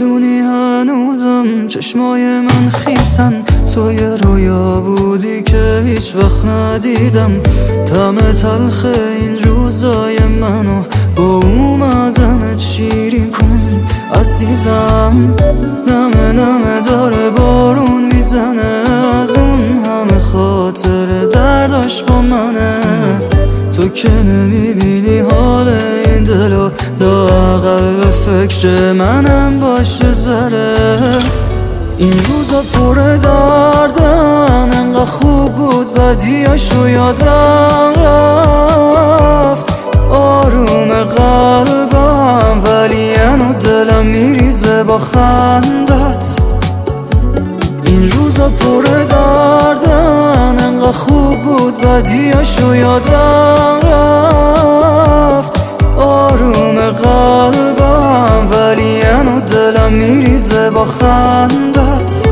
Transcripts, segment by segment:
میدونی هنوزم چشمای من خیسن، تو یه رویا بودی که هیچ وقت ندیدم. طعم تلخ این روزای منو با اومدنت شیرین کن عزیزم. نمه نمه داره بارون میزنه، از اون همه خاطر درداش با منه. تو که نمیبینی حال این دلو، لااقل به فکر منم باشه ذره. این روزا پر دردن، انقدر خوب بود بدیاشو یادم رفت. آروم قلبم ولی انو دلم میریزه با خندت. این روزا پر دردن، انقدر خوب بود بدیاشو یادم رفت. آروم قلبم ولی انو دلم میریزه با خندت.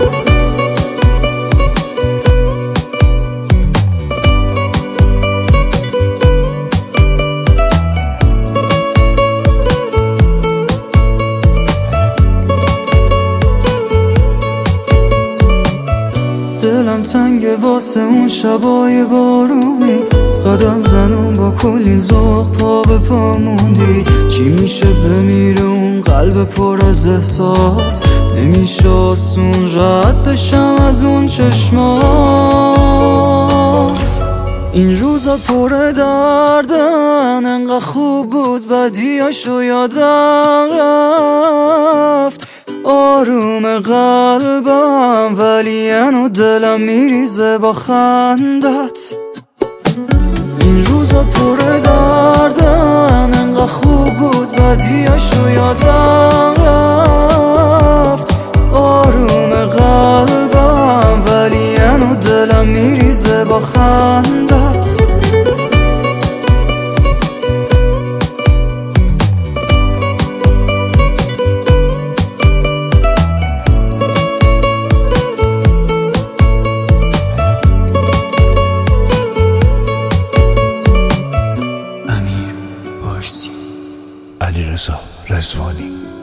دلم تنگه واسه اون شبای بارونی، قدم زنون با کلی ذوق پا به پا موندی. چی میشه بمیره اون قلب پر از احساس، نمیشه آسون رد بشم از اون چشمات. این روزا پر دردن، انقدر خوب بود بدیاشو یادم رفت. آروم قلبم ولی انو دلم میریزه با خندت. این روزا پر دردن، انقدر خوب بود بدیاشو یادم رفت. آروم قلبم ولی انو دلم میریزه با خندت. علیرضا رضوانی.